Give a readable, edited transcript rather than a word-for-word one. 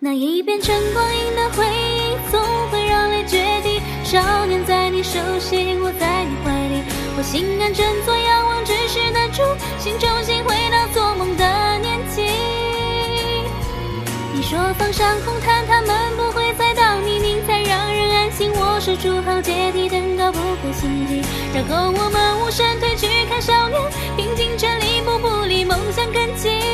那一片晨光阴的回忆，总会让泪决堤。少年在你手心，我在你怀里，我心安振作，仰望咫尺的初心，重新回到做梦的年纪。你说放上红毯，他们不会再到泥泞，才让人安心。我是筑好阶梯，登高不会心悸，然后我们无声退去，看少年平静站立，步步离梦想更近。